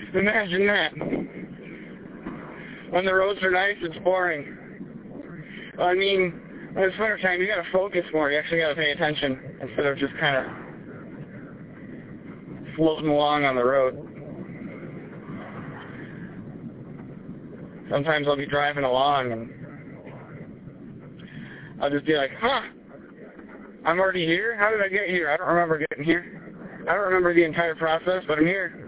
Imagine that. When the roads are nice, it's boring. I mean, when it's wintertime, you gotta focus more. You actually gotta pay attention instead of just kind of floating along on the road. Sometimes I'll be driving along and I'll just be like, huh, I'm already here? How did I get here? I don't remember getting here. I don't remember the entire process, but I'm here.